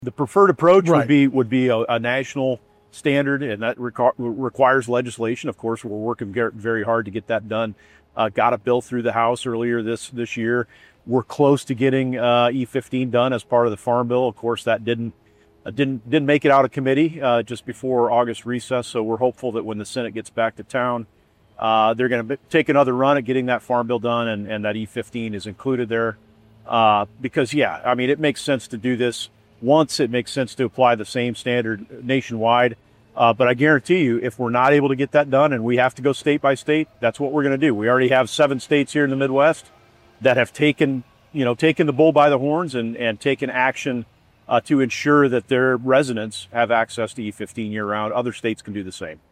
The preferred approach Right. would be a national standard, and that requires legislation. Of course, we're working very hard to get that done. Got a bill through the House earlier this year. We're close to getting E15 done as part of the Farm Bill. Of course, that didn't make it out of committee just before August recess. So we're hopeful that when the Senate gets back to town, they're going to take another run at getting that Farm Bill done, and that E15 is included there. Because yeah, I mean, it makes sense to do this once. It makes sense to apply the same standard nationwide. But I guarantee you, if we're not able to get that done and we have to go state by state, that's what we're going to do. We already have 7 states here in the Midwest that have taken the bull by the horns and taken action to ensure that their residents have access to E15 year round. Other states can do the same.